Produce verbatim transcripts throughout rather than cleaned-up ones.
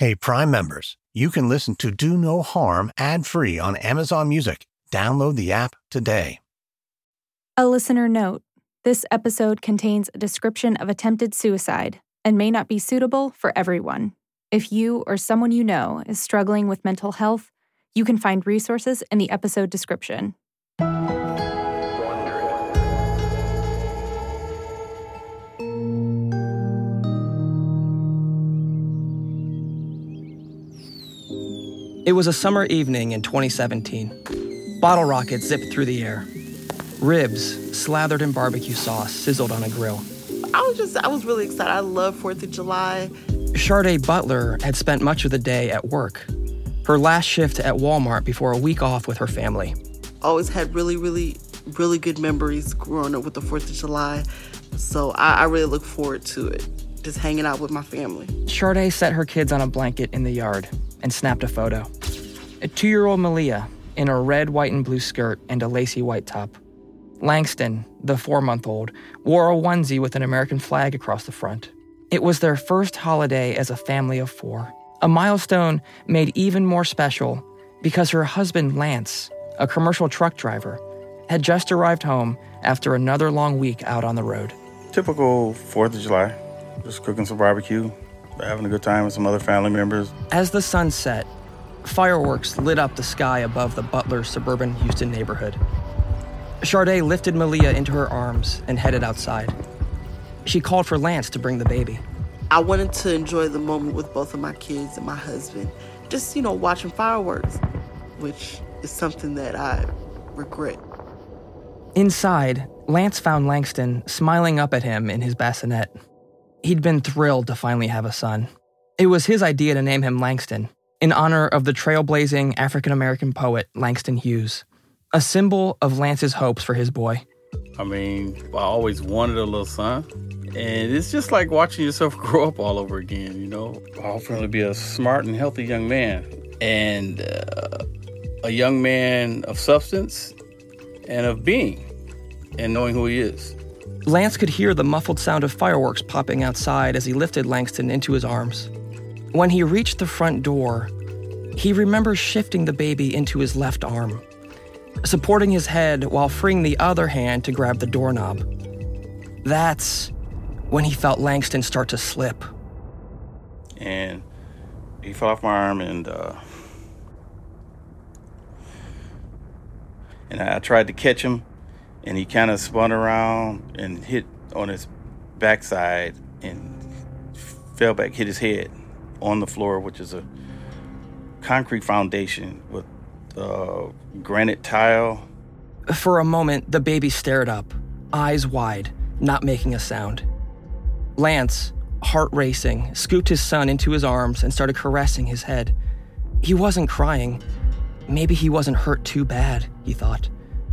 Hey, Prime members, you can listen to Do No Harm ad-free on Amazon Music. Download the app today. A listener note: this episode contains a description of attempted suicide and may not be suitable for everyone. If you or someone you know is struggling with mental health, you can find resources in the episode description. It was a summer evening in twenty seventeen. Bottle rockets zipped through the air. Ribs, slathered in barbecue sauce, sizzled on a grill. I was just, I was really excited. I love fourth of July. Sharday Butler had spent much of the day at work. Her last shift at Walmart before a week off with her family. Always had really, really, really good memories growing up with the fourth of July. So I, I really look forward to it, just hanging out with my family. Sharday set her kids on a blanket in the yard and snapped a photo. A two-year-old Malia in a red, white, and blue skirt and a lacy white top. Langston, the four-month-old, wore a onesie with an American flag across the front. It was their first holiday as a family of four, a milestone made even more special because her husband, Lance, a commercial truck driver, had just arrived home after another long week out on the road. Typical fourth of July, just cooking some barbecue, having a good time with some other family members. As the sun set, fireworks lit up the sky above the Butler suburban Houston neighborhood. Sharday lifted Malia into her arms and headed outside. She called for Lance to bring the baby. I wanted to enjoy the moment with both of my kids and my husband. Just, you know, watching fireworks, which is something that I regret. Inside, Lance found Langston smiling up at him in his bassinet. He'd been thrilled to finally have a son. It was his idea to name him Langston, in honor of the trailblazing African-American poet Langston Hughes, a symbol of Lance's hopes for his boy. I mean, I always wanted a little son, and it's just like watching yourself grow up all over again, you know? Hopefully be a smart and healthy young man, and uh, a young man of substance and of being, and knowing who he is. Lance could hear the muffled sound of fireworks popping outside as he lifted Langston into his arms. When he reached the front door, he remembers shifting the baby into his left arm, supporting his head while freeing the other hand to grab the doorknob. That's when he felt Langston start to slip. And he fell off my arm, and uh, and I tried to catch him, and he kind of spun around and hit on his backside and fell back, hit his head on the floor, which is a concrete foundation with uh, granite tile. For a moment, the baby stared up, eyes wide, not making a sound. Lance, heart racing, scooped his son into his arms and started caressing his head. He wasn't crying. Maybe he wasn't hurt too bad, he thought.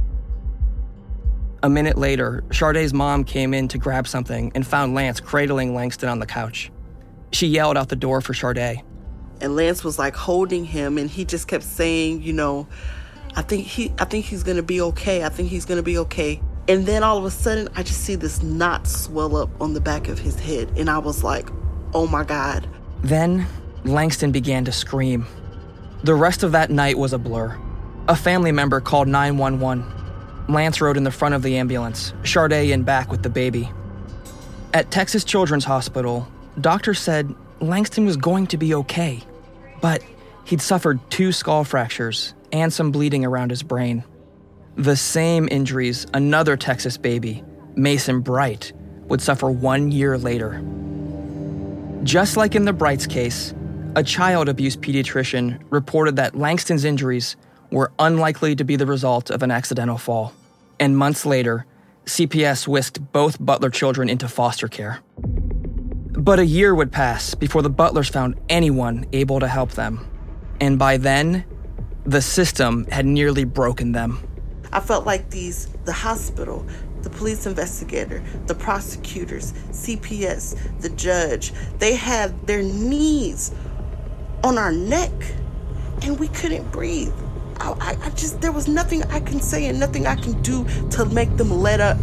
A minute later, Sharday's mom came in to grab something and found Lance cradling Langston on the couch. She yelled out the door for Sharday. And Lance was like holding him, and he just kept saying, you know, I think he, I think he's gonna be okay. I think he's gonna be okay. And then all of a sudden, I just see this knot swell up on the back of his head, and I was like, oh my God. Then Langston began to scream. The rest of that night was a blur. A family member called nine one one. Lance rode in the front of the ambulance, Sharday in back with the baby. At Texas Children's Hospital, doctors said Langston was going to be okay, but he'd suffered two skull fractures and some bleeding around his brain. The same injuries another Texas baby, Mason Bright, would suffer one year later. Just like in the Brights case, a child abuse pediatrician reported that Langston's injuries were unlikely to be the result of an accidental fall. And months later, C P S whisked both Butler children into foster care. But a year would pass before the Butlers found anyone able to help them. And by then, the system had nearly broken them. I felt like these, the hospital, the police investigator, the prosecutors, C P S, the judge, they had their knees on our neck, and we couldn't breathe. I, I just, there was nothing I can say and nothing I can do to make them let up.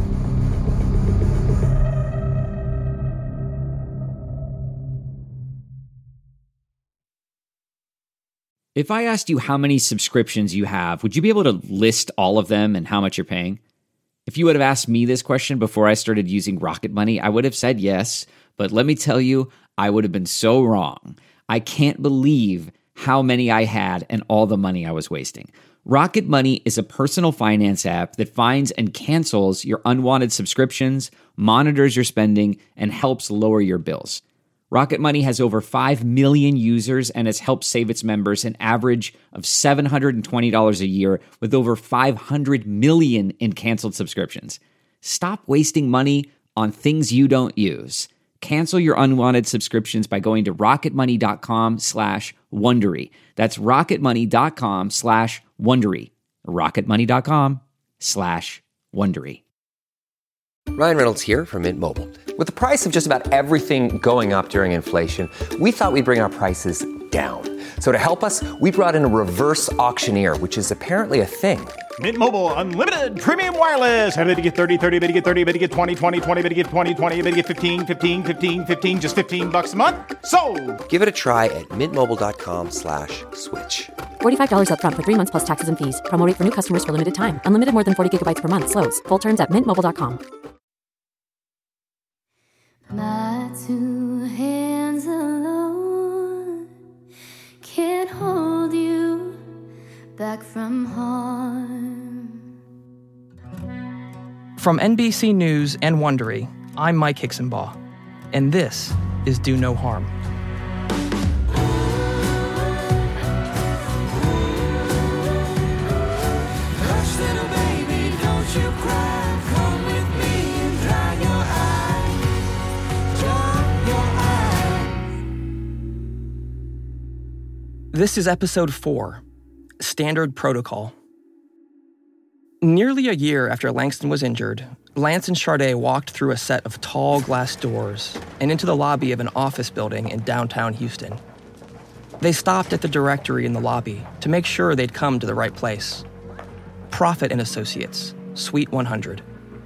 If I asked you how many subscriptions you have, would you be able to list all of them and how much you're paying? If you would have asked me this question before I started using Rocket Money, I would have said yes, but let me tell you, I would have been so wrong. I can't believe how many I had and all the money I was wasting. Rocket Money is a personal finance app that finds and cancels your unwanted subscriptions, monitors your spending, and helps lower your bills. Rocket Money has over five million users and has helped save its members an average of seven hundred twenty dollars a year with over five hundred million in canceled subscriptions. Stop wasting money on things you don't use. Cancel your unwanted subscriptions by going to rocketmoney.com slash Wondery. That's rocketmoney.com slash Wondery. rocketmoney.com slash Wondery. Ryan Reynolds here from Mint Mobile. With the price of just about everything going up during inflation, we thought we'd bring our prices down. So to help us, we brought in a reverse auctioneer, which is apparently a thing. Mint Mobile Unlimited Premium Wireless. How to get thirty, thirty, how to get thirty, how to get twenty, twenty, twenty, how to get twenty, twenty, how to get fifteen, fifteen, fifteen, fifteen, just fifteen bucks a month? Sold! Give it a try at mintmobile.com slash switch. forty-five dollars up front for three months plus taxes and fees. Promo rate for new customers for limited time. Unlimited more than forty gigabytes per month. Slows full terms at mint mobile dot com. My two hands alone can't hold you back from harm. From N B C News and Wondery, I'm Mike Hixenbaugh, and this is Do No Harm. Hush, little baby, don't you cry. Come with me and dry your eyes. Dry your eyes. This is episode four, Standard Protocol. Nearly a year after Langston was injured, Lance and Sharday walked through a set of tall glass doors and into the lobby of an office building in downtown Houston. They stopped at the directory in the lobby to make sure they'd come to the right place. Profit and Associates, Suite one hundred.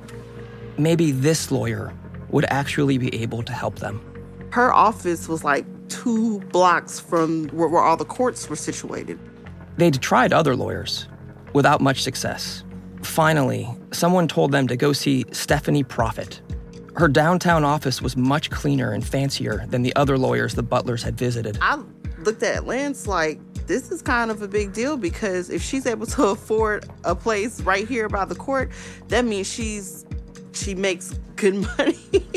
Maybe this lawyer would actually be able to help them. Her office was like two blocks from where, where all the courts were situated. They'd tried other lawyers, without much success. Finally, someone told them to go see Stephanie Profit. Her downtown office was much cleaner and fancier than the other lawyers the Butlers had visited. I looked at Lance like, this is kind of a big deal because if she's able to afford a place right here by the court, that means she's she makes good money.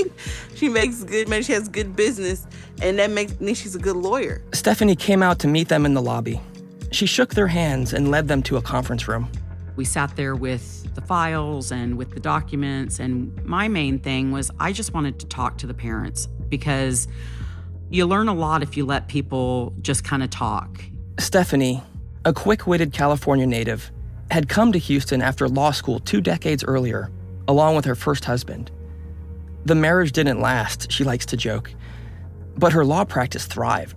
She makes good money. She has good business, and that makes means she's a good lawyer. Stephanie came out to meet them in the lobby. She shook their hands and led them to a conference room. We sat there with the files and with the documents, and my main thing was I just wanted to talk to the parents because you learn a lot if you let people just kind of talk. Stephanie, a quick-witted California native, had come to Houston after law school two decades earlier, along with her first husband. The marriage didn't last, she likes to joke, but her law practice thrived.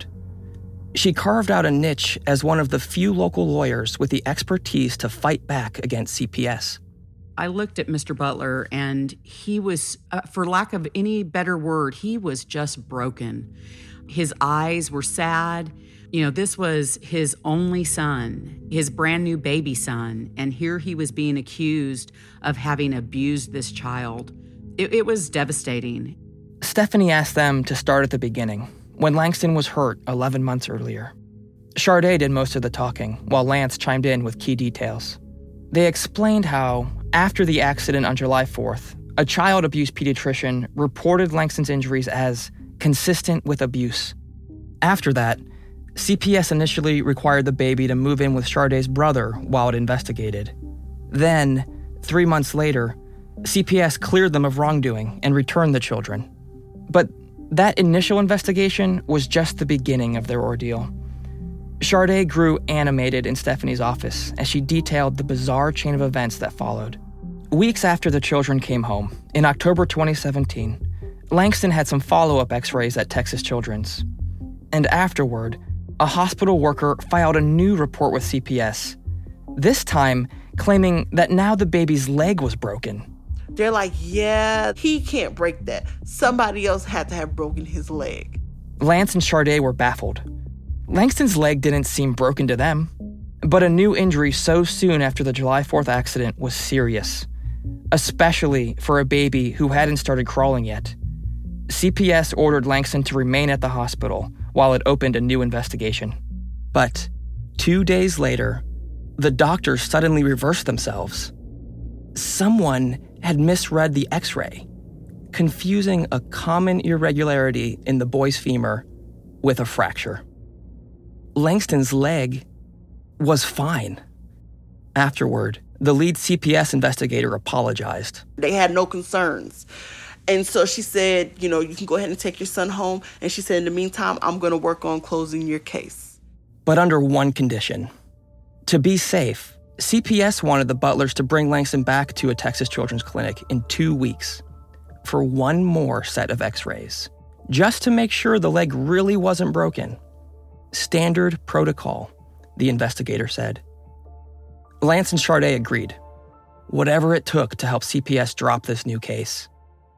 She carved out a niche as one of the few local lawyers with the expertise to fight back against C P S. I looked at Mister Butler, and he was, uh, for lack of any better word, he was just broken. His eyes were sad. You know, this was his only son, his brand new baby son, and here he was being accused of having abused this child. It, it was devastating. Stephanie asked them to start at the beginning, when Langston was hurt eleven months earlier. Sharday did most of the talking, while Lance chimed in with key details. They explained how, after the accident on July fourth, a child abuse pediatrician reported Langston's injuries as consistent with abuse. After that, C P S initially required the baby to move in with Sharday's brother while it investigated. Then, three months later, C P S cleared them of wrongdoing and returned the children. But that initial investigation was just the beginning of their ordeal. Sharday grew animated in Stephanie's office as she detailed the bizarre chain of events that followed. Weeks after the children came home, in October twenty seventeen, Langston had some follow-up x-rays at Texas Children's. And afterward, a hospital worker filed a new report with C P S, this time claiming that now the baby's leg was broken. They're like, yeah, he can't break that. Somebody else had to have broken his leg. Lance and Sharday were baffled. Langston's leg didn't seem broken to them, but a new injury so soon after the July fourth accident was serious, especially for a baby who hadn't started crawling yet. C P S ordered Langston to remain at the hospital while it opened a new investigation. But two days later, the doctors suddenly reversed themselves. Someone had misread the x-ray, confusing a common irregularity in the boy's femur with a fracture. Langston's leg was fine. Afterward, the lead C P S investigator apologized. They had no concerns. And so she said, you know, you can go ahead and take your son home. And she said, in the meantime, I'm going to work on closing your case. But under one condition. To be safe, C P S wanted the Butlers to bring Langston back to a Texas Children's Clinic in two weeks for one more set of x-rays, just to make sure the leg really wasn't broken. Standard protocol, the investigator said. Lance and Sharday agreed. Whatever it took to help C P S drop this new case.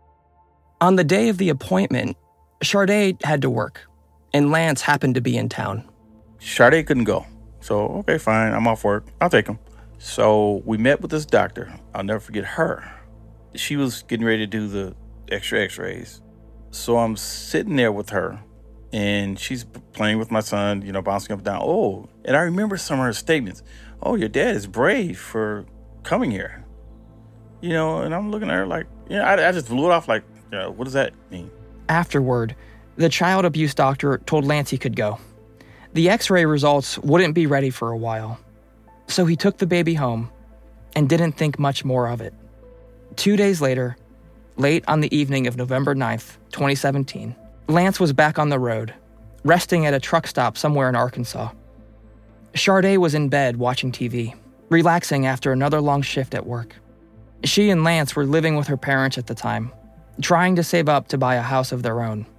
On the day of the appointment, Sharday had to work, and Lance happened to be in town. Sharday couldn't go. So, okay, fine, I'm off work. I'll take him. So we met with this doctor. I'll never forget her. She was getting ready to do the extra x-rays. So I'm sitting there with her, and she's playing with my son, you know, bouncing up and down. Oh, and I remember some of her statements. Oh, your dad is brave for coming here. You know, and I'm looking at her like, yeah, you know, I, I just blew it off like, yeah, what does that mean? Afterward, the child abuse doctor told Lance he could go. The x-ray results wouldn't be ready for a while, so he took the baby home and didn't think much more of it. Two days later, late on the evening of November ninth, twenty seventeen, Lance was back on the road, resting at a truck stop somewhere in Arkansas. Sharday was in bed watching T V, relaxing after another long shift at work. She and Lance were living with her parents at the time, trying to save up to buy a house of their own.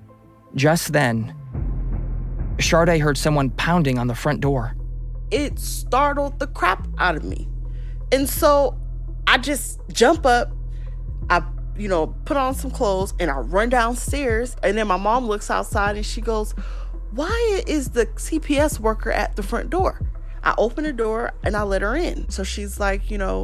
Just then, Sharday heard someone pounding on the front door. It startled the crap out of me. And so I just jump up, I, you know, put on some clothes, and I run downstairs. And then my mom looks outside and she goes, why is the C P S worker at the front door? I open the door and I let her in. So she's like, you know,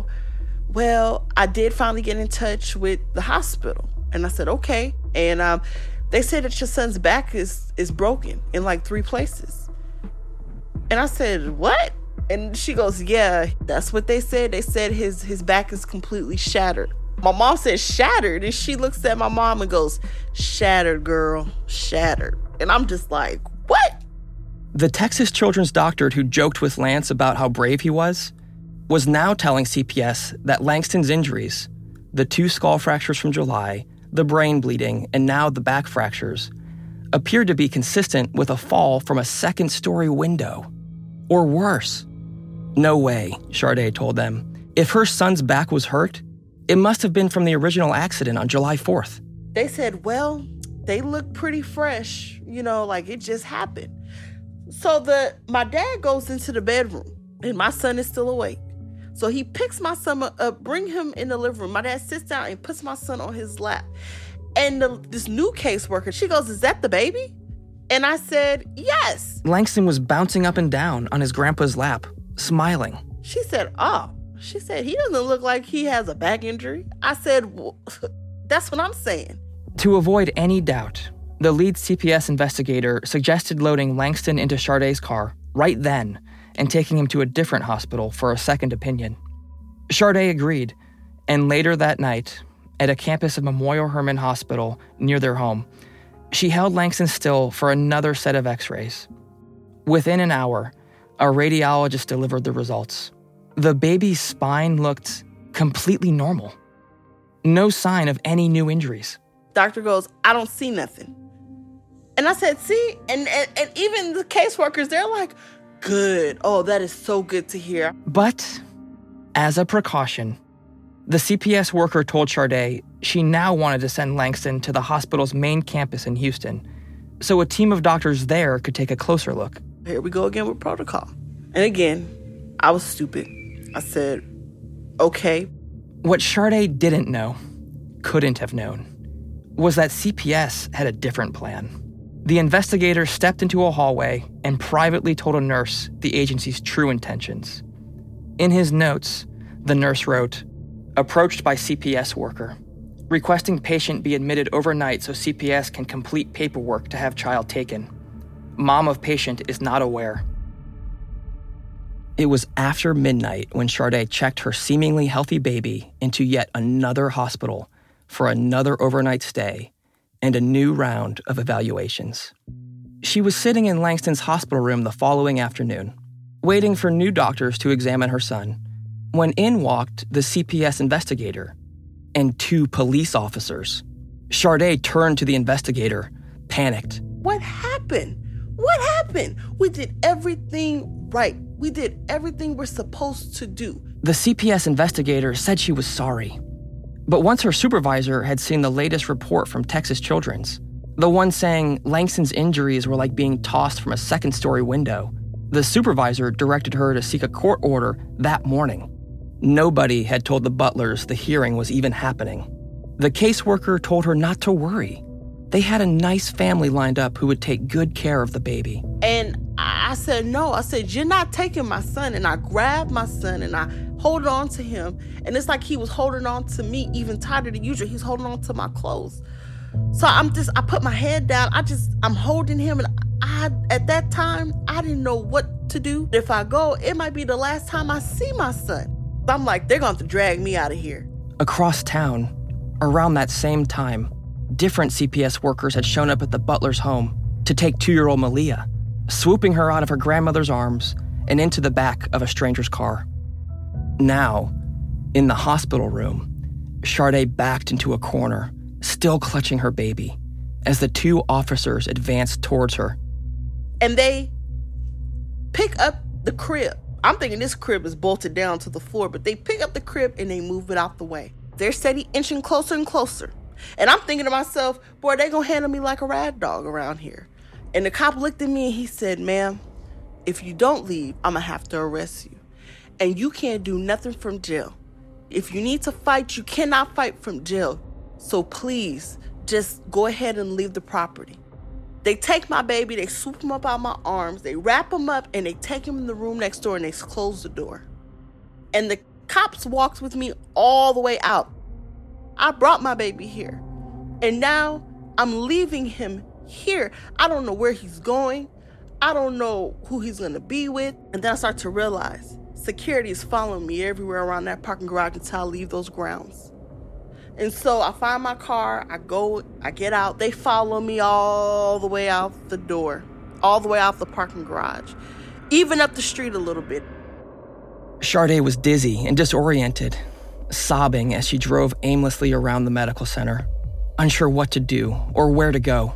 well, I did finally get in touch with the hospital. And I said, okay. And um, they said that your son's back is, is broken in like three places. And I said, what? And she goes, yeah, that's what they said. They said his, his back is completely shattered. My mom said shattered. And she looks at my mom and goes, shattered, girl, shattered. And I'm just like, what? The Texas children's doctor who joked with Lance about how brave he was was now telling C P S that Langston's injuries, the two skull fractures from July, the brain bleeding, and now the back fractures, appeared to be consistent with a fall from a second-story window. Or worse. No way, Sharday told them. If her son's back was hurt, it must have been from the original accident on July fourth. They said, well, they look pretty fresh, you know, like it just happened. So the my dad goes into the bedroom, and my son is still awake. So he picks my son up, bring him in the living room. My dad sits down and puts my son on his lap. And the, this new caseworker, she goes, is that the baby? And I said, yes. Langston was bouncing up and down on his grandpa's lap, smiling. She said, oh. She said, he doesn't look like he has a back injury. I said, well, that's what I'm saying. To avoid any doubt, the lead C P S investigator suggested loading Langston into Sharday's car right then and taking him to a different hospital for a second opinion. Sharday agreed, and later that night, at a campus of Memorial Hermann Hospital near their home, she held Langston still for another set of x-rays. Within an hour, a radiologist delivered the results. The baby's spine looked completely normal. No sign of any new injuries. Doctor goes, I don't see nothing. And I said, see? And, and, and even the caseworkers, they're like, good. Oh, that is so good to hear. But as a precaution, the C P S worker told Sharday she now wanted to send Langston to the hospital's main campus in Houston so a team of doctors there could take a closer look. Here we go again with protocol. And again, I was stupid. I said, okay. What Sharday didn't know, couldn't have known, was that C P S had a different plan. The investigator stepped into a hallway and privately told a nurse the agency's true intentions. In his notes, the nurse wrote, "Approached by C P S worker, requesting patient be admitted overnight so C P S can complete paperwork to have child taken. Mom of patient is not aware." It was after midnight when Sharday checked her seemingly healthy baby into yet another hospital for another overnight stay and a new round of evaluations. She was sitting in Langston's hospital room the following afternoon, waiting for new doctors to examine her son, when in walked the C P S investigator and two police officers. Sharday turned to the investigator, panicked. What happened? What happened? We did everything right. We did everything we're supposed to do. The C P S investigator said she was sorry. But once her supervisor had seen the latest report from Texas Children's, the one saying Langston's injuries were like being tossed from a second-story window, the supervisor directed her to seek a court order that morning. Nobody had told the Butlers the hearing was even happening. The caseworker told her not to worry. They had a nice family lined up who would take good care of the baby. And I said, no. I said, you're not taking my son. And I grabbed my son and I hold on to him. And it's like he was holding on to me even tighter than usual. He's holding on to my clothes. So I'm just, I put my head down. I just, I'm holding him. And I, at that time, I didn't know what to do. If I go, it might be the last time I see my son. I'm like, they're going to have to drag me out of here. Across town, around that same time, different C P S workers had shown up at the Butler's home to take two-year-old Malia, swooping her out of her grandmother's arms and into the back of a stranger's car. Now, in the hospital room, Sharday backed into a corner, still clutching her baby, as the two officers advanced towards her. And they pick up the crib. I'm thinking this crib is bolted down to the floor, but they pick up the crib and they move it out the way. They're steady inching closer and closer. And I'm thinking to myself, boy, they gonna handle me like a rag dog around here. And the cop looked at me and he said, ma'am, if you don't leave, I'm gonna have to arrest you. And you can't do nothing from jail. If you need to fight, you cannot fight from jail. So please, just go ahead and leave the property. They take my baby, they swoop him up out of my arms, they wrap him up, and they take him in the room next door and they close the door. And the cops walked with me all the way out. I brought my baby here. And now I'm leaving him here. I don't know where he's going. I don't know who he's gonna be with. And then I start to realize security is following me everywhere around that parking garage until I leave those grounds. And so I find my car, I go, I get out. They follow me all the way out the door, all the way out the parking garage, even up the street a little bit. Sharday was dizzy and disoriented, sobbing as she drove aimlessly around the medical center, unsure what to do or where to go.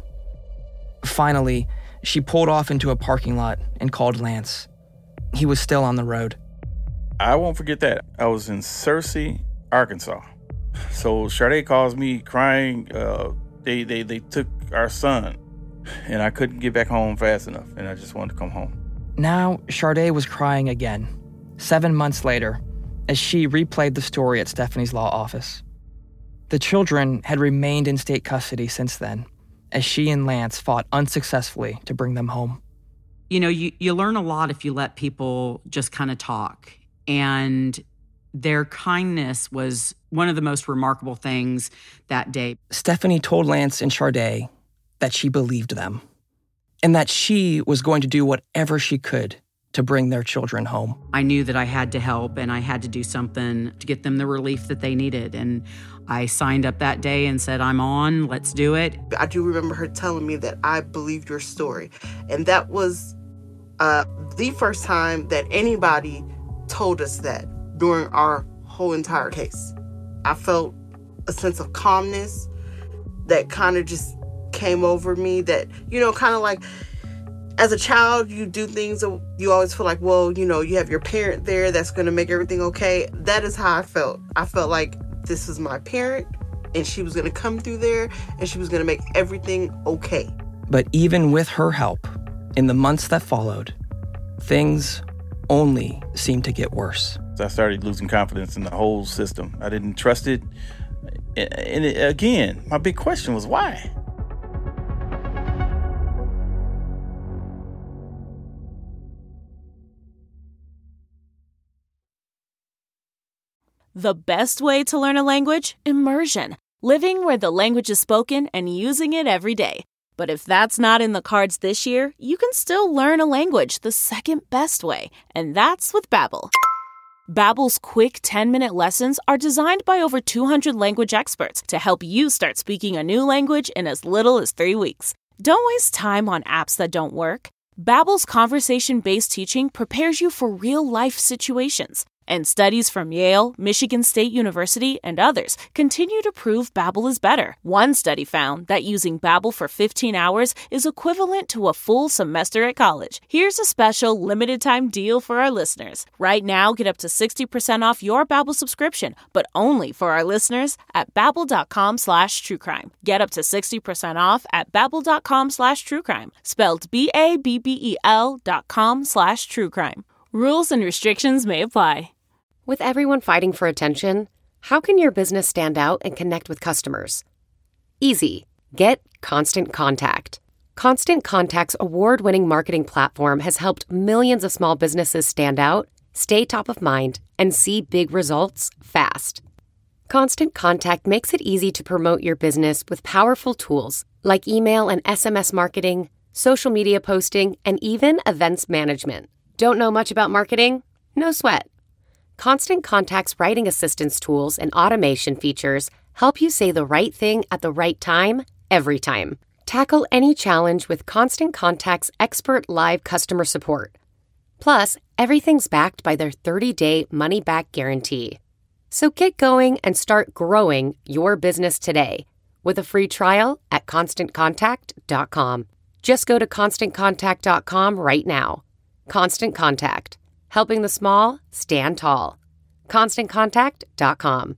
Finally, she pulled off into a parking lot and called Lance. He was still on the road. I won't forget that. I was in Searcy, Arkansas. So Sharday calls me crying. Uh, they, they, they took our son, and I couldn't get back home fast enough, and I just wanted to come home. Now, Sharday was crying again, seven months later, as she replayed the story at Stephanie's law office. The children had remained in state custody since then, as she and Lance fought unsuccessfully to bring them home. You know, you, you learn a lot if you let people just kind of talk. And their kindness was one of the most remarkable things that day. Stephanie told Lance and Sharday that she believed them and that she was going to do whatever she could to bring their children home. I knew that I had to help and I had to do something to get them the relief that they needed. And I signed up that day and said, I'm on, let's do it. I do remember her telling me that I believed your story. And that was uh, the first time that anybody told us that during our whole entire case. I felt a sense of calmness that kind of just came over me that, you know, kind of like as a child, you do things that you always feel like, well, you know, you have your parent there that's going to make everything okay. That is how I felt. I felt like this was my parent and she was going to come through there and she was going to make everything okay. But even with her help, in the months that followed, things only seemed to get worse. I started losing confidence in the whole system. I didn't trust it. And it, again, my big question was why? The best way to learn a language? Immersion. Living where the language is spoken and using it every day. But if that's not in the cards this year, you can still learn a language the second best way, and that's with Babbel. Babbel's quick ten-minute lessons are designed by over two hundred language experts to help you start speaking a new language in as little as three weeks. Don't waste time on apps that don't work. Babbel's conversation-based teaching prepares you for real-life situations. And studies from Yale, Michigan State University, and others continue to prove Babbel is better. One study found that using Babbel for fifteen hours is equivalent to a full semester at college. Here's a special limited-time deal for our listeners. Right now, get up to sixty percent off your Babbel subscription, but only for our listeners at babbel.com slash truecrime. Get up to sixty percent off at babbel.com slash truecrime. Spelled B A B B E L dot com slash truecrime. Rules and restrictions may apply. With everyone fighting for attention, how can your business stand out and connect with customers? Easy. Get Constant Contact. Constant Contact's award-winning marketing platform has helped millions of small businesses stand out, stay top of mind, and see big results fast. Constant Contact makes it easy to promote your business with powerful tools like email and S M S marketing, social media posting, and even events management. Don't know much about marketing? No sweat. Constant Contact's writing assistance tools and automation features help you say the right thing at the right time, every time. Tackle any challenge with Constant Contact's expert live customer support. Plus, everything's backed by their thirty-day money-back guarantee. So get going and start growing your business today with a free trial at constant contact dot com. Just go to constant contact dot com right now. Constant Contact. Helping the small stand tall. constant contact dot com.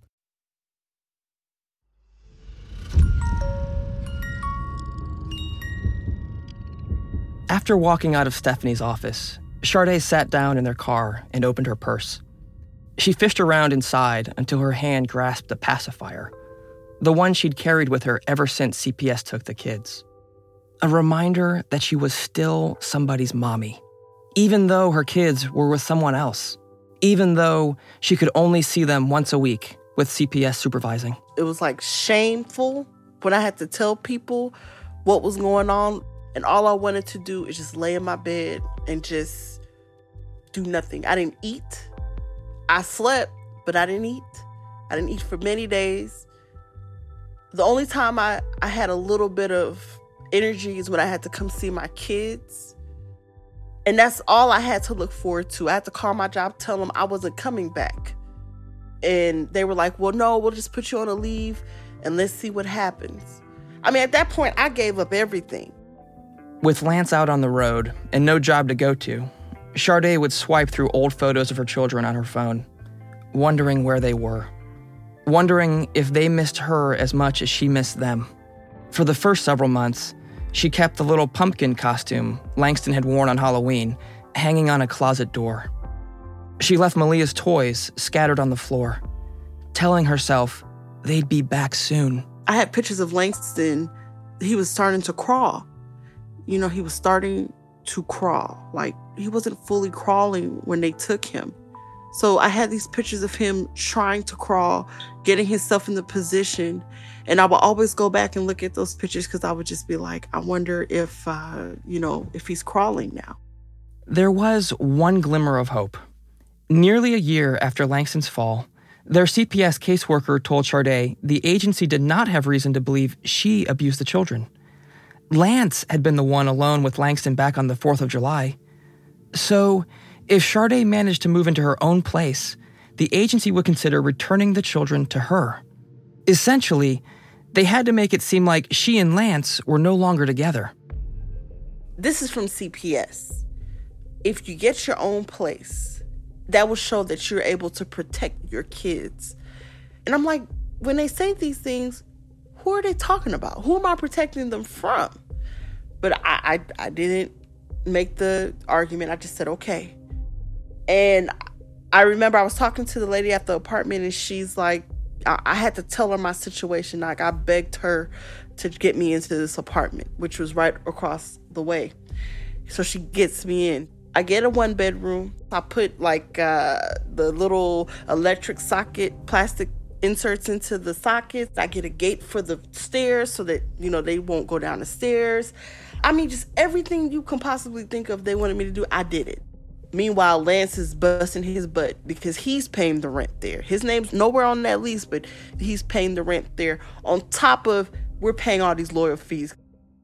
After walking out of Stephanie's office, Sharday sat down in their car and opened her purse. She fished around inside until her hand grasped a pacifier, the one she'd carried with her ever since C P S took the kids. A reminder that she was still somebody's mommy, even though her kids were with someone else, even though she could only see them once a week with C P S supervising. It was like shameful when I had to tell people what was going on, and all I wanted to do is just lay in my bed and just do nothing. I didn't eat. I slept, but I didn't eat. I didn't eat for many days. The only time I, I had a little bit of energy is when I had to come see my kids. And that's all I had to look forward to. I had to call my job, tell them I wasn't coming back. And they were like, well, no, we'll just put you on a leave and let's see what happens. I mean, at that point, I gave up everything. With Lance out on the road and no job to go to, Sharday would swipe through old photos of her children on her phone, wondering where they were, wondering if they missed her as much as she missed them. For the first several months, she kept the little pumpkin costume Langston had worn on Halloween hanging on a closet door. She left Malia's toys scattered on the floor, telling herself they'd be back soon. I had pictures of Langston. He was starting to crawl. You know, he was starting to crawl. Like, he wasn't fully crawling when they took him. So I had these pictures of him trying to crawl, getting himself in the position. And I would always go back and look at those pictures because I would just be like, I wonder if, uh, you know, if he's crawling now. There was one glimmer of hope. Nearly a year after Langston's fall, their C P S caseworker told Sharday the agency did not have reason to believe she abused the children. Lance had been the one alone with Langston back on the fourth of July. So, if Sharday managed to move into her own place, the agency would consider returning the children to her. Essentially, they had to make it seem like she and Lance were no longer together. This is from C P S. If you get your own place, that will show that you're able to protect your kids. And I'm like, when they say these things, who are they talking about? Who am I protecting them from? But I, I, I didn't make the argument. I just said, okay. And I remember I was talking to the lady at the apartment, and she's like, I, I had to tell her my situation. Like, I begged her to get me into this apartment, which was right across the way. So she gets me in. I get a one bedroom. I put like uh, the little electric socket, plastic inserts into the sockets. I get a gate for the stairs so that, you know, they won't go down the stairs. I mean, just everything you can possibly think of they wanted me to do, I did it. Meanwhile, Lance is busting his butt because he's paying the rent there. His name's nowhere on that lease, but he's paying the rent there on top of we're paying all these lawyer fees.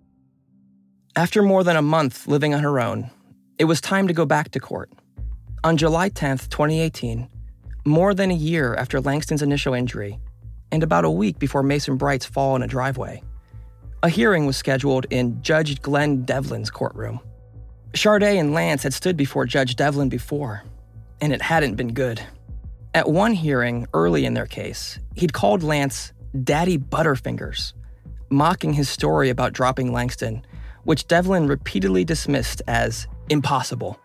After more than a month living on her own, it was time to go back to court. On July tenth, twenty eighteen, more than a year after Langston's initial injury, and about a week before Mason Bright's fall in a driveway, a hearing was scheduled in Judge Glenn Devlin's courtroom. Sharday and Lance had stood before Judge Devlin before, and it hadn't been good. At one hearing early in their case, he'd called Lance Daddy Butterfingers, mocking his story about dropping Langston, which Devlin repeatedly dismissed as impossible.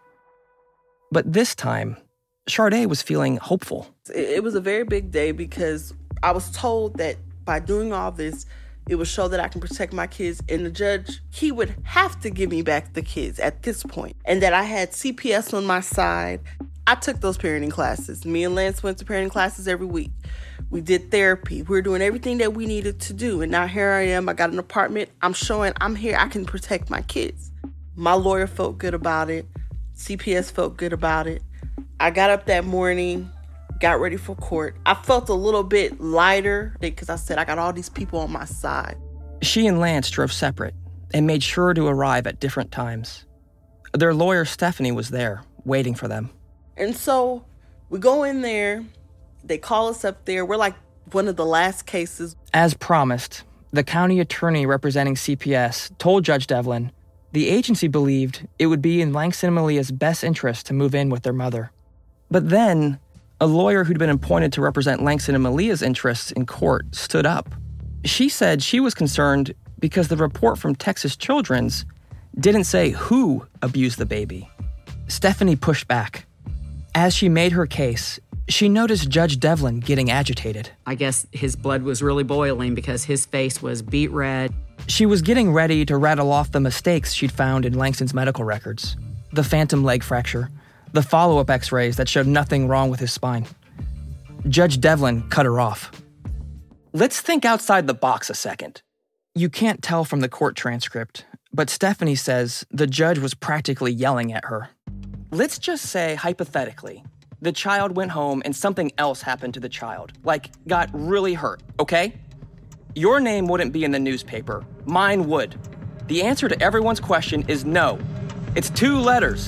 But this time, Sharday was feeling hopeful. It was a very big day because I was told that by doing all this, it would show that I can protect my kids. And the judge, he would have to give me back the kids at this point. And that I had C P S on my side. I took those parenting classes. Me and Lance went to parenting classes every week. We did therapy. We were doing everything that we needed to do. And now here I am. I got an apartment. I'm showing I'm here. I can protect my kids. My lawyer felt good about it. C P S felt good about it. I got up that morning, got ready for court. I felt a little bit lighter because I said I got all these people on my side. She and Lance drove separate and made sure to arrive at different times. Their lawyer, Stephanie, was there, waiting for them. And so we go in there. They call us up there. We're like one of the last cases. As promised, the county attorney representing C P S told Judge Devlin the agency believed it would be in Langston and Malia's best interest to move in with their mother. But then, a lawyer who'd been appointed to represent Langston and Malia's interests in court stood up. She said she was concerned because the report from Texas Children's didn't say who abused the baby. Stephanie pushed back. As she made her case, she noticed Judge Devlin getting agitated. I guess his blood was really boiling because his face was beet red. She was getting ready to rattle off the mistakes she'd found in Langston's medical records. The phantom leg fracture, the follow-up x-rays that showed nothing wrong with his spine. Judge Devlin cut her off. Let's think outside the box a second. You can't tell from the court transcript, but Stephanie says the judge was practically yelling at her. Let's just say, hypothetically, the child went home and something else happened to the child, like got really hurt, okay? Your name wouldn't be in the newspaper. Mine would. The answer to everyone's question is no. It's two letters.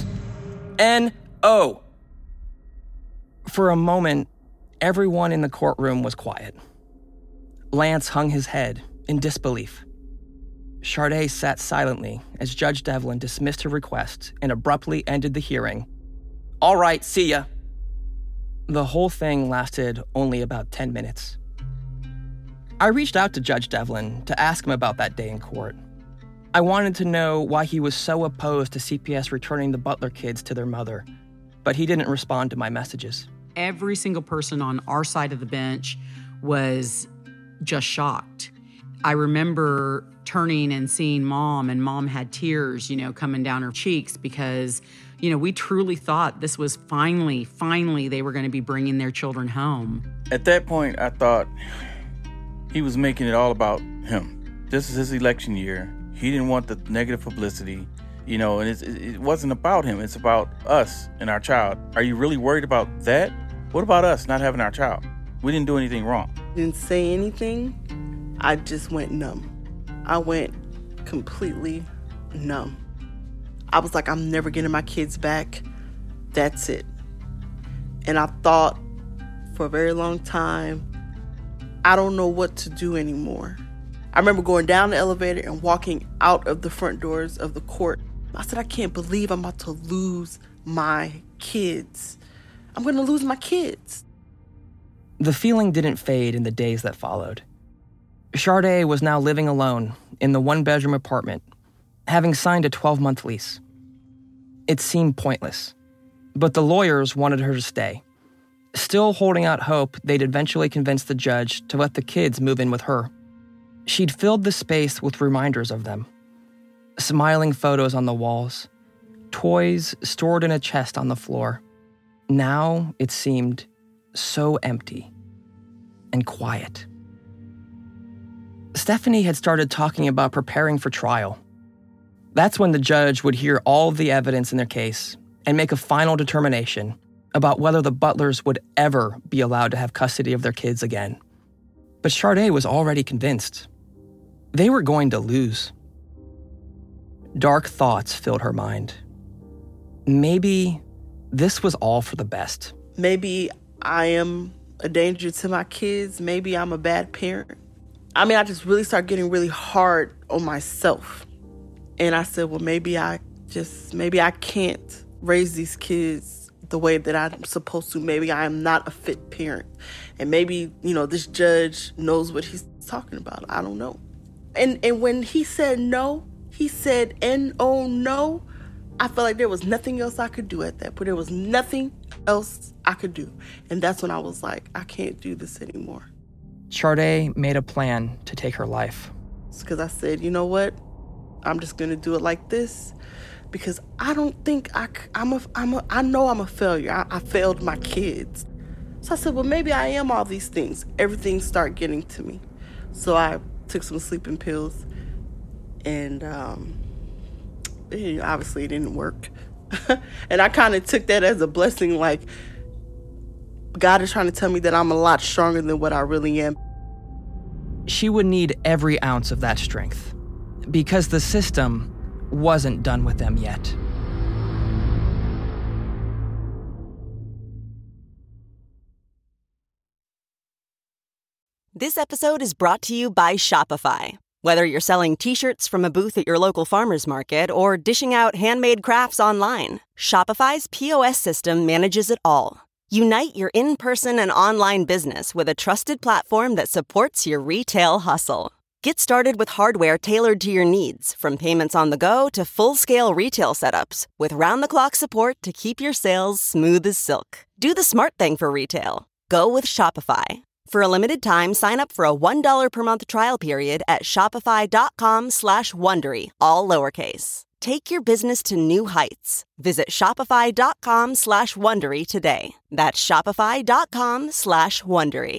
N O. For a moment, everyone in the courtroom was quiet. Lance hung his head in disbelief. Sharday sat silently as Judge Devlin dismissed her request and abruptly ended the hearing. All right, see ya. The whole thing lasted only about ten minutes. I reached out to Judge Devlin to ask him about that day in court. I wanted to know why he was so opposed to C P S returning the Butler kids to their mother, but he didn't respond to my messages. Every single person on our side of the bench was just shocked. I remember turning and seeing Mom, and Mom had tears, you know, coming down her cheeks because, you know, we truly thought this was finally, finally they were going to be bringing their children home. At that point, I thought he was making it all about him. This is his election year. He didn't want the negative publicity, you know, and it's, it wasn't about him. It's about us and our child. Are you really worried about that? What about us not having our child? We didn't do anything wrong. Didn't say anything. I just went numb. I went completely numb. I was like, I'm never getting my kids back. That's it. And I thought for a very long time, I don't know what to do anymore. I remember going down the elevator and walking out of the front doors of the court. I said, I can't believe I'm about to lose my kids. I'm going to lose my kids. The feeling didn't fade in the days that followed. Sharday was now living alone in the one-bedroom apartment, having signed a twelve-month lease. It seemed pointless, but the lawyers wanted her to stay, still holding out hope they'd eventually convince the judge to let the kids move in with her. She'd filled the space with reminders of them, smiling photos on the walls, toys stored in a chest on the floor. Now it seemed so empty and quiet. Stephanie had started talking about preparing for trial. That's when the judge would hear all of the evidence in their case and make a final determination about whether the Butlers would ever be allowed to have custody of their kids again. But Sharday was already convinced. They were going to lose. Dark thoughts filled her mind. Maybe this was all for the best. Maybe I am a danger to my kids. Maybe I'm a bad parent. I mean, I just really started getting really hard on myself. And I said, well, maybe I just, maybe I can't raise these kids the way that I'm supposed to. Maybe I am not a fit parent. And maybe, you know, this judge knows what he's talking about. I don't know. And and when he said no, he said N O no, I felt like there was nothing else I could do at that point. There was nothing else I could do. And that's when I was like, I can't do this anymore. Sharday made a plan to take her life. It's because I said, you know what? I'm just going to do it like this because I don't think I, I'm a, I'm a, I know I'm a failure. I, I failed my kids. So I said, well, maybe I am all these things. Everything started getting to me. So I took some sleeping pills and um, it, obviously it didn't work. And I kind of took that as a blessing, like God is trying to tell me that I'm a lot stronger than what I really am. She would need every ounce of that strength because the system wasn't done with them yet. This episode is brought to you by Shopify. Whether you're selling t-shirts from a booth at your local farmer's market or dishing out handmade crafts online, Shopify's P O S system manages it all. Unite your in-person and online business with a trusted platform that supports your retail hustle. Get started with hardware tailored to your needs, from payments on the go to full-scale retail setups, with round-the-clock support to keep your sales smooth as silk. Do the smart thing for retail. Go with Shopify. For a limited time, sign up for a one dollar per month trial period at shopify.com slash Wondery, all lowercase. Take your business to new heights. Visit shopify.com slash Wondery today. That's shopify.com slash Wondery.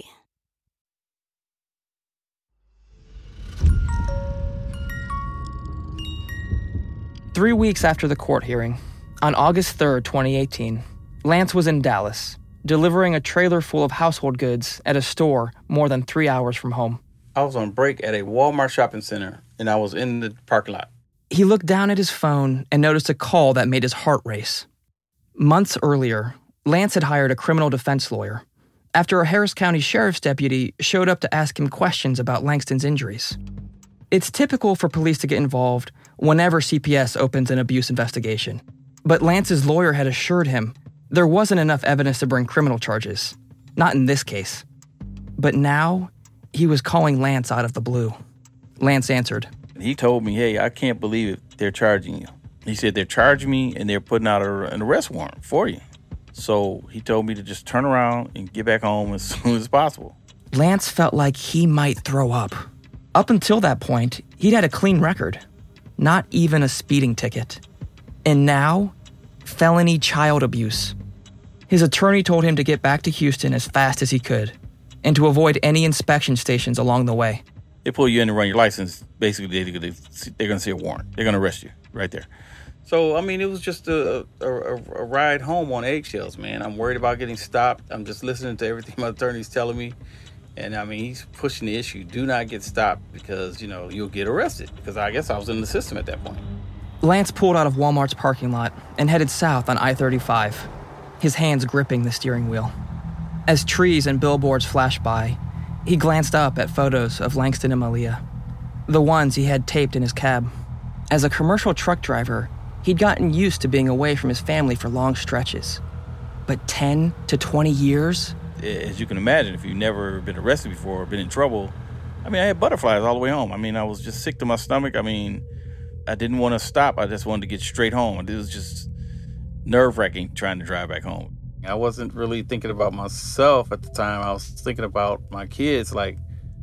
Three weeks after the court hearing, on August third, twenty eighteen, Lance was in Dallas, delivering a trailer full of household goods at a store more than three hours from home. I was on break at a Walmart shopping center, and I was in the parking lot. He looked down at his phone and noticed a call that made his heart race. Months earlier, Lance had hired a criminal defense lawyer after a Harris County sheriff's deputy showed up to ask him questions about Langston's injuries. It's typical for police to get involved whenever C P S opens an abuse investigation, but Lance's lawyer had assured him there wasn't enough evidence to bring criminal charges, not in this case. But now, he was calling Lance out of the blue. Lance answered. He told me, hey, I can't believe it. They're charging you. He said, they're charging me and they're putting out a, an arrest warrant for you. So he told me to just turn around and get back home as soon as possible. Lance felt like he might throw up. Up until that point, he'd had a clean record. Not even a speeding ticket. And now, felony child abuse. His attorney told him to get back to Houston as fast as he could and to avoid any inspection stations along the way. They pull you in and run your license. Basically, they, they, they're going to see a warrant. They're going to arrest you right there. So, I mean, it was just a, a, a, a ride home on eggshells, man. I'm worried about getting stopped. I'm just listening to everything my attorney's telling me. And, I mean, he's pushing the issue. Do not get stopped because, you know, you'll get arrested. Because I guess I was in the system at that point. Lance pulled out of Walmart's parking lot and headed south on I thirty-five, his hands gripping the steering wheel. As trees and billboards flashed by, he glanced up at photos of Langston and Malia, the ones he had taped in his cab. As a commercial truck driver, he'd gotten used to being away from his family for long stretches. But ten to twenty years? As you can imagine, if you've never been arrested before or been in trouble, I mean, I had butterflies all the way home. I mean, I was just sick to my stomach. I mean, I didn't want to stop. I just wanted to get straight home. It was just nerve-wracking trying to drive back home. I wasn't really thinking about myself at the time. I was thinking about my kids, like,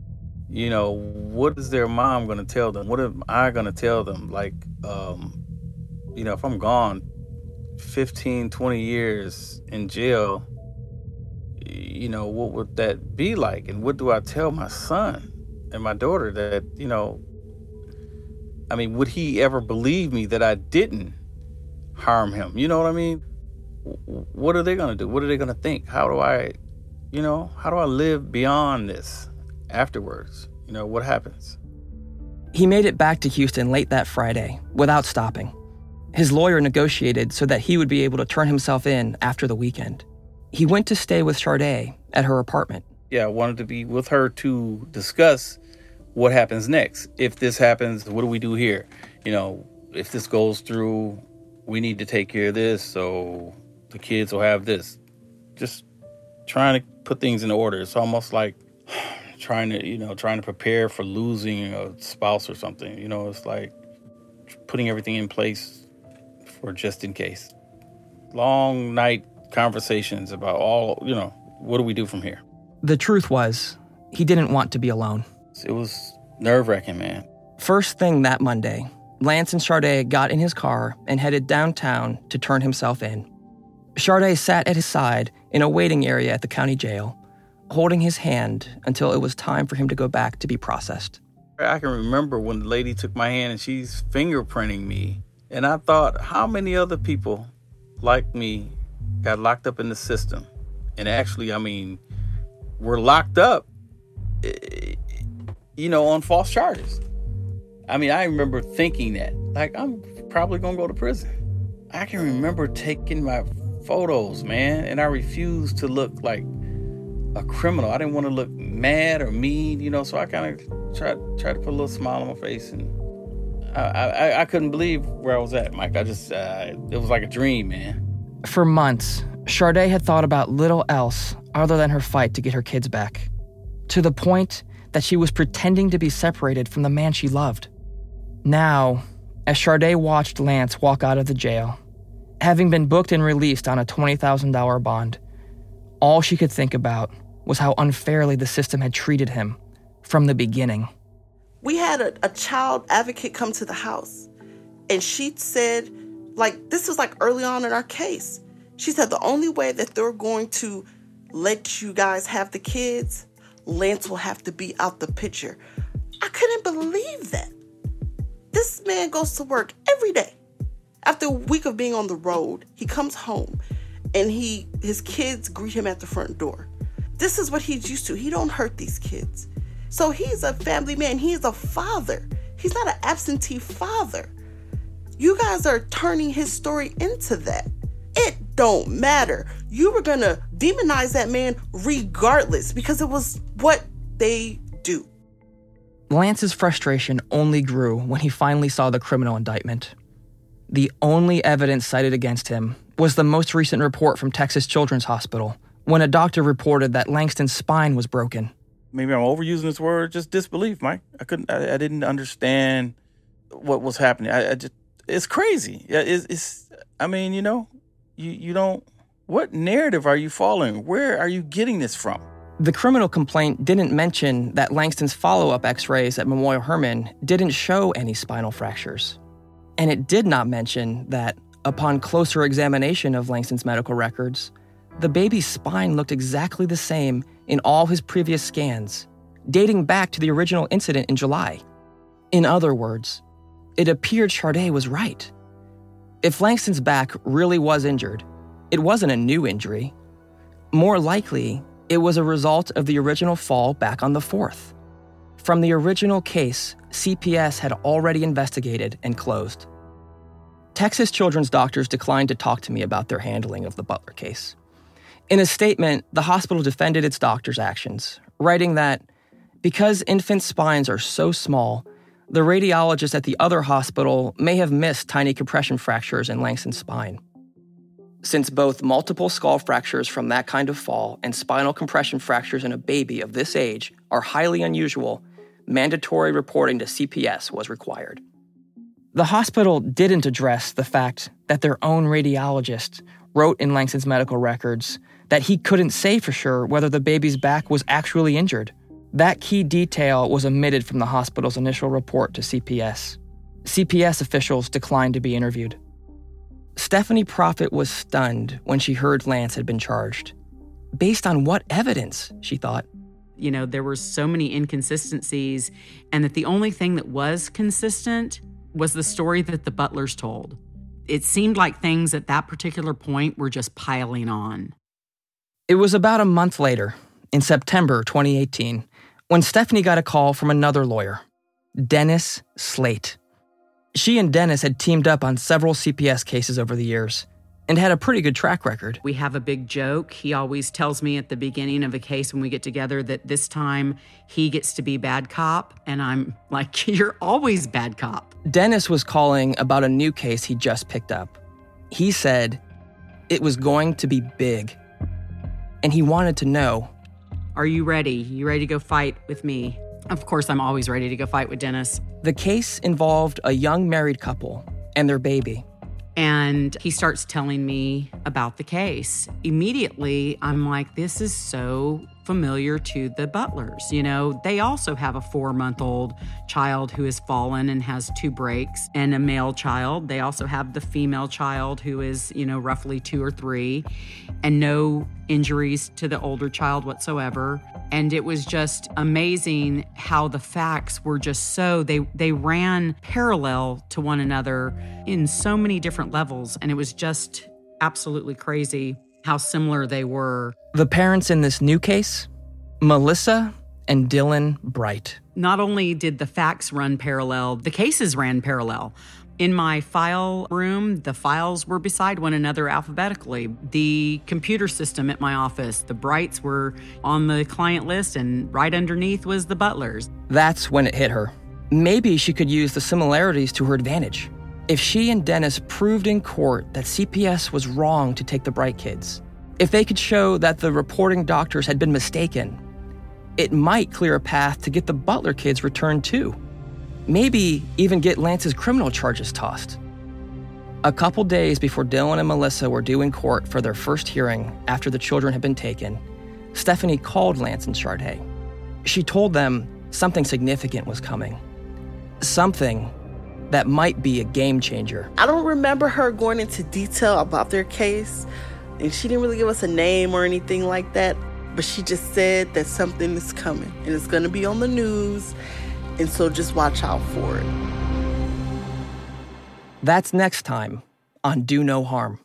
you know, what is their mom going to tell them? What am I going to tell them? Like, um, you know, if I'm gone, fifteen, twenty years in jail, you know, what would that be like? And what do I tell my son and my daughter that, you know, I mean, would he ever believe me that I didn't harm him? You know what I mean? What are they going to do? What are they going to think? How do I, you know, how do I live beyond this afterwards? You know, what happens? He made it back to Houston late that Friday without stopping. His lawyer negotiated so that he would be able to turn himself in after the weekend. He went to stay with Sharday at her apartment. Yeah, I wanted to be with her to discuss what happens next. If this happens, what do we do here? You know, if this goes through, we need to take care of this so the kids will have this. Just trying to put things in order. It's almost like trying to, you know, trying to prepare for losing a spouse or something. You know, it's like putting everything in place for just in case. Long night conversations about all, you know, what do we do from here? The truth was, he didn't want to be alone. It was nerve-wracking, man. First thing that Monday, Lance and Sharday got in his car and headed downtown to turn himself in. Sharday sat at his side in a waiting area at the county jail, holding his hand until it was time for him to go back to be processed. I can remember when the lady took my hand and she's fingerprinting me. And I thought, how many other people like me got locked up in the system? And actually, I mean, were locked up, you know, on false charges. I mean, I remember thinking that, like, I'm probably going to go to prison. I can remember taking my photos, man, and I refused to look like a criminal. I didn't want to look mad or mean, you know, so I kind of tried, tried to put a little smile on my face, and I, I, I couldn't believe where I was at, Mike. I just, uh, it was like a dream, man. For months, Sharday had thought about little else other than her fight to get her kids back, to the point that she was pretending to be separated from the man she loved. Now, as Sharday watched Lance walk out of the jail, having been booked and released on a twenty thousand dollars bond, all she could think about was how unfairly the system had treated him from the beginning. We had a, a child advocate come to the house, and she said, like, this was like early on in our case. She said the only way that they're going to let you guys have the kids, Lance will have to be out the picture. I couldn't believe that. This man goes to work every day. After a week of being on the road, he comes home and he his kids greet him at the front door. This is what he's used to. He don't hurt these kids. So he's a family man. He is a father. He's not an absentee father. You guys are turning his story into that. It don't matter. You were going to demonize that man regardless because it was what they do. Lance's frustration only grew when he finally saw the criminal indictment. The only evidence cited against him was the most recent report from Texas Children's Hospital, when a doctor reported that Langston's spine was broken. Maybe I'm overusing this word, just disbelief, Mike. I couldn't, I, I didn't understand what was happening. I, I just, it's crazy. It's, it's, I mean, you know, you, you don't, what narrative are you following? Where are you getting this from? The criminal complaint didn't mention that Langston's follow-up x-rays at Memorial Hermann didn't show any spinal fractures. And it did not mention that, upon closer examination of Langston's medical records, the baby's spine looked exactly the same in all his previous scans, dating back to the original incident in July. In other words, it appeared Sharday was right. If Langston's back really was injured, it wasn't a new injury. More likely, it was a result of the original fall back on the fourth. From the original case, C P S had already investigated and closed. Texas Children's doctors declined to talk to me about their handling of the Butler case. In a statement, the hospital defended its doctors' actions, writing that because infant spines are so small, the radiologist at the other hospital may have missed tiny compression fractures in Langston's spine. Since both multiple skull fractures from that kind of fall and spinal compression fractures in a baby of this age are highly unusual, mandatory reporting to C P S was required. The hospital didn't address the fact that their own radiologist wrote in Langston's medical records that he couldn't say for sure whether the baby's back was actually injured. That key detail was omitted from the hospital's initial report to C P S. C P S officials declined to be interviewed. Stephanie Prophet was stunned when she heard Lance had been charged. Based on what evidence, she thought? You know, there were so many inconsistencies, and that the only thing that was consistent was the story that the Butlers told. It seemed like things at that particular point were just piling on. It was about a month later, in September twenty eighteen, when Stephanie got a call from another lawyer, Dennis Slate. She and Dennis had teamed up on several C P S cases over the years and had a pretty good track record. We have a big joke. He always tells me at the beginning of a case when we get together that this time he gets to be bad cop, and I'm like, you're always bad cop. Dennis was calling about a new case he just picked up. He said it was going to be big, and he wanted to know, are you ready? You ready to go fight with me? Of course, I'm always ready to go fight with Dennis. The case involved a young married couple and their baby. And he starts telling me about the case. Immediately, I'm like, this is so familiar to the Butlers. You know, they also have a four-month-old child who has fallen and has two breaks, and a male child. They also have the female child who is, you know, roughly two or three, and no injuries to the older child whatsoever. And it was just amazing how the facts were just so, they, they ran parallel to one another in so many different levels. And it was just absolutely crazy how similar they were. The parents in this new case, Melissa and Dylan Bright. Not only did the facts run parallel, the cases ran parallel. In my file room, the files were beside one another alphabetically. The computer system at my office, the Brights were on the client list, and right underneath was the Butlers. That's when it hit her. Maybe she could use the similarities to her advantage. If she and Dennis proved in court that C P S was wrong to take the Bright kids, if they could show that the reporting doctors had been mistaken, it might clear a path to get the Butler kids returned too. Maybe even get Lance's criminal charges tossed. A couple days before Dylan and Melissa were due in court for their first hearing after the children had been taken, Stephanie called Lance and Sharday. She told them something significant was coming. Something that might be a game changer. I don't remember her going into detail about their case, and she didn't really give us a name or anything like that, but she just said that something is coming, and it's gonna be on the news, and so just watch out for it. That's next time on Do No Harm.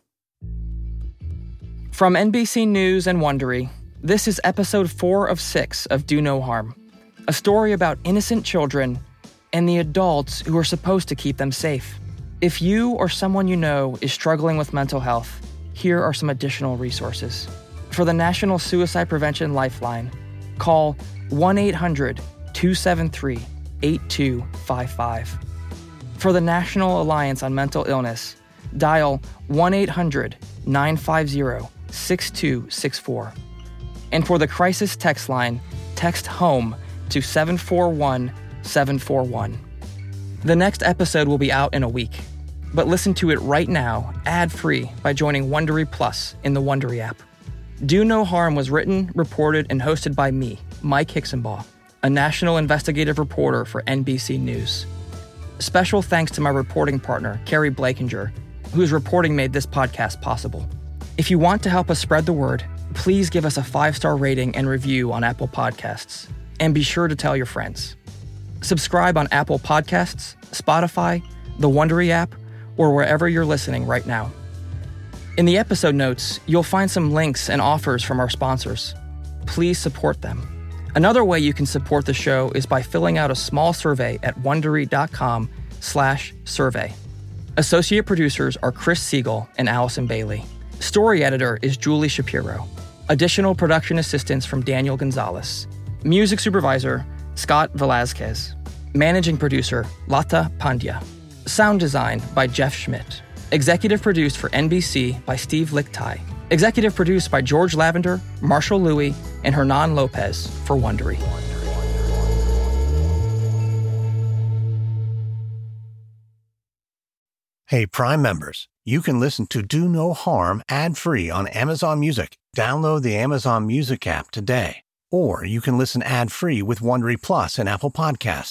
From N B C News and Wondery, this is episode four of six of Do No Harm, a story about innocent children and the adults who are supposed to keep them safe. If you or someone you know is struggling with mental health, here are some additional resources. For the National Suicide Prevention Lifeline, call one eight hundred two seven three eight two five five. For the National Alliance on Mental Illness, dial one eight hundred nine five zero six two six four. And for the Crisis Text Line, text HOME to seven four one seven four one. The next episode will be out in a week, but listen to it right now, ad-free, by joining Wondery Plus in the Wondery app. Do No Harm was written, reported, and hosted by me, Mike Hicksonbaugh, a national investigative reporter for N B C News. Special thanks to my reporting partner, Carrie Blakinger, whose reporting made this podcast possible. If you want to help us spread the word, please give us a five-star rating and review on Apple Podcasts, and be sure to tell your friends. Subscribe on Apple Podcasts, Spotify, the Wondery app, or wherever you're listening right now. In the episode notes, you'll find some links and offers from our sponsors. Please support them. Another way you can support the show is by filling out a small survey at wondery.com slash survey. Associate producers are Chris Siegel and Allison Bailey. Story editor is Julie Shapiro. Additional production assistance from Daniel Gonzalez. Music supervisor, Scott Velazquez. Managing producer, Lata Pandya. Sound design by Jeff Schmidt. Executive produced for N B C by Steve Lichtai. Executive produced by George Lavender, Marshall Louis, and Hernan Lopez for Wondery. Hey, Prime members, you can listen to Do No Harm ad-free on Amazon Music. Download the Amazon Music app today. Or you can listen ad-free with Wondery Plus and Apple Podcasts.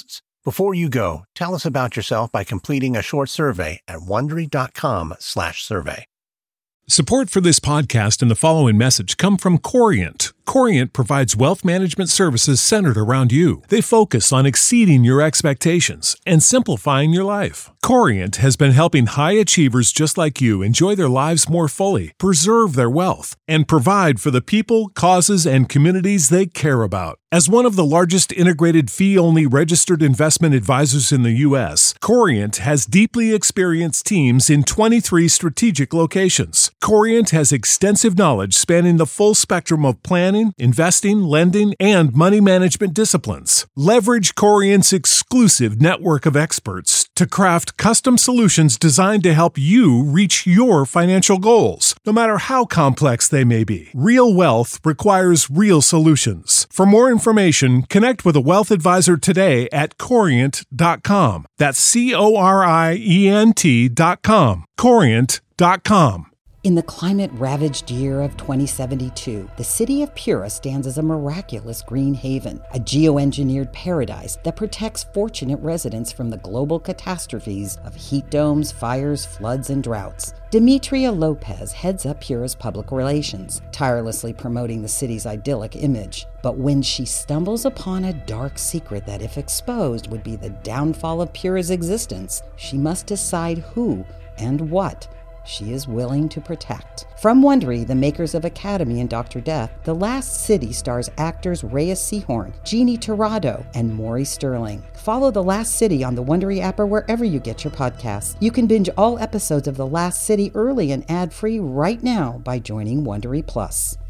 Before you go, tell us about yourself by completing a short survey at Wondery.com slash survey. Support for this podcast and the following message come from Corient. Corient provides wealth management services centered around you. They focus on exceeding your expectations and simplifying your life. Corient has been helping high achievers just like you enjoy their lives more fully, preserve their wealth, and provide for the people, causes, and communities they care about. As one of the largest integrated fee-only registered investment advisors in the U S, Corient has deeply experienced teams in twenty-three strategic locations. Corient has extensive knowledge spanning the full spectrum of planning, investing, lending, and money management disciplines. Leverage Corient's exclusive network of experts to craft custom solutions designed to help you reach your financial goals, no matter how complex they may be. Real wealth requires real solutions. For more information, connect with a wealth advisor today at corient dot com. That's C O R I E N T dot com. corient dot com. In the climate-ravaged year of twenty seventy-two, the city of Pura stands as a miraculous green haven, a geoengineered paradise that protects fortunate residents from the global catastrophes of heat domes, fires, floods, and droughts. Demetria Lopez heads up Pura's public relations, tirelessly promoting the city's idyllic image. But when she stumbles upon a dark secret that, if exposed, would be the downfall of Pura's existence, she must decide who and what she is willing to protect. From Wondery, the makers of Academy and Doctor Death, The Last City stars actors Reyes Sehorn, Jeannie Torrado, and Maury Sterling. Follow The Last City on the Wondery app or wherever you get your podcasts. You can binge all episodes of The Last City early and ad-free right now by joining Wondery Plus.